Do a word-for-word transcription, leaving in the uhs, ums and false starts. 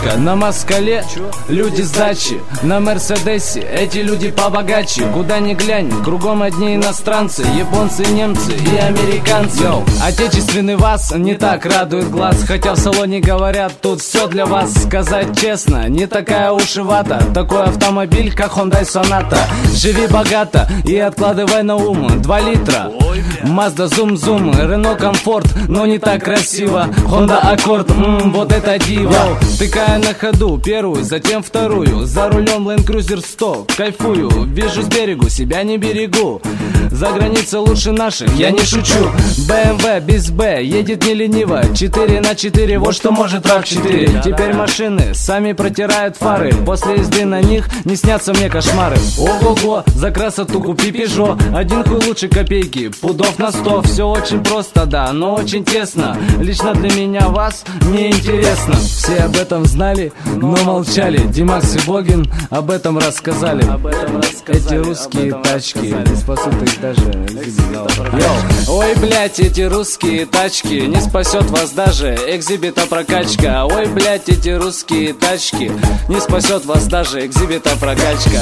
тачка, на москале люди сдачи, на мерседесе эти люди побогаче. Куда ни глянь, кругом одни иностранцы, японцы, немцы и американцы. Йоу, отечественный вас не так радует глаз, хотя в салоне говорят, тут все для вас. Сказать честно, не такая уж и вата, такой автомобиль, как Hyundai Sonata. Живи богато и откладывай на ум. Два литра, Mazda Zoom Zoom, Renault Comfort, но не так красиво. Honda Accord, ммм, вот это диво. Йоу, тыкая на ходу первую, затем вторую, за рулем Land Cruiser сто, кайфую. Вижу с берегу, себя не берегу, за границей лучше наших, я не шучу. бэ эм вэ без Б, едет не лениво, четыре на четыре, вот что может рав четыре. Теперь машины сами протирают фары, после езды на них не снятся мне кошмары. Ого-го, за красоту купи Peugeot, один хуй лучше копейки, пудов на сто. Все очень просто, да, но очень тесно. Лично для меня вас не интересно. Все об этом знали, но молчали. Димакс и Богин об этом рассказали. Эти русские тачки не спасут их даже. Йоу. Ой, блять, эти русские тачки не спасет вас даже экзибита прокачка. Ой, блять, эти русские тачки не спасет вас даже экзибита прокачка.